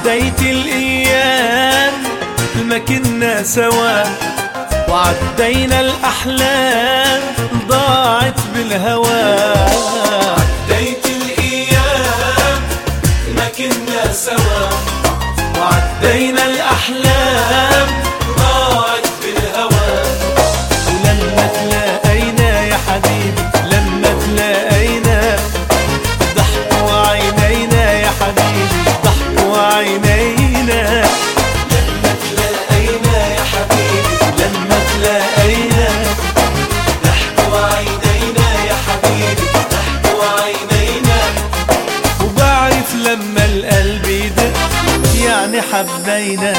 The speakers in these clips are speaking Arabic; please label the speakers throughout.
Speaker 1: عديت الأيام ما كنا سوا، وعدينا الأحلام ضاعت بالهوى.
Speaker 2: عديت الأيام ما كنا سوا،
Speaker 1: وعدينا الأحلام
Speaker 2: ضاعت بالهوى.
Speaker 1: ولما تلاقينا يا حبيبي، لما تلاقينا ضحكوا عينينا يا حبيبي، ضحكوا عينينا.
Speaker 2: لما تلاقينا يا حبيبي،
Speaker 1: لما تلاقينا
Speaker 2: ضحكوا عينينا يا حبيبي، ضحكوا عينينا.
Speaker 1: وبعرف لما القلب يدق يعني حبينا.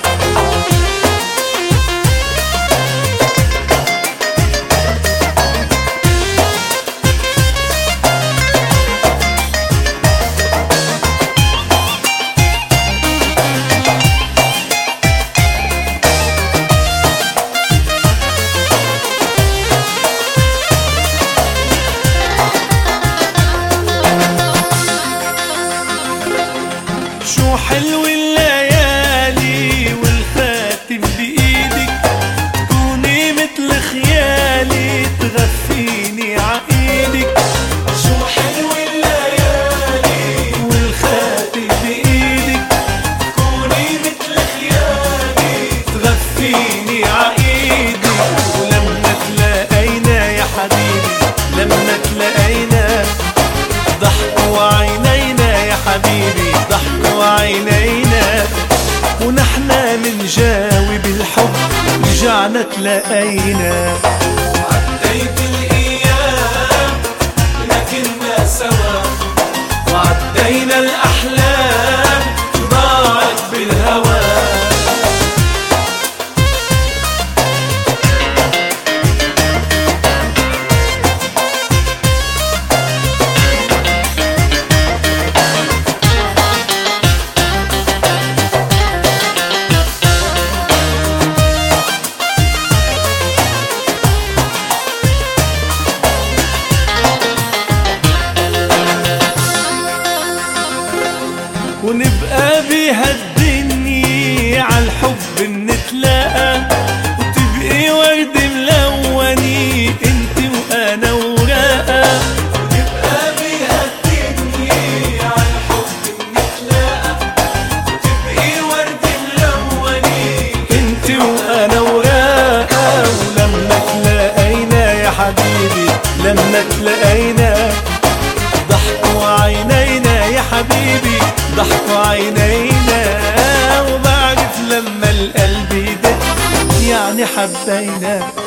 Speaker 1: شو حلو الليالي والخاتم بإيدك، تكوني مثل خيالي تغفيني عقيدك.
Speaker 2: شو حلو الليالي
Speaker 1: والخاتم بإيدك،
Speaker 2: تكوني مثل خيالي
Speaker 1: تغفيني عقيدك. ولما تلاقينا يا حبيبي، لما تلاقينا ضحكوا عينينا يا حبيبي، ضحكوا عينينا. ونحنا منجاوب الحب رجعنا تلاقينا.
Speaker 2: عديت الأيام ما كنا سوا،
Speaker 1: وعدينا الأحلام ضاعت بالهوى. ونبقى بهالدنيا عالحب نتلاقى، وتبقي ورد ملوني انت وانا وراقة.
Speaker 2: نبقى بهالدنيا عالحب نتلاقى، وتبقي ورد ملوني
Speaker 1: انت وانا وراقة. ولما تلاقينا يا حبيبي، لما تلاقينا ضحكوا عينينا يا حبيبي، ضحكوا عينينا. وبعرف لما القلب يدق يعني حبينا.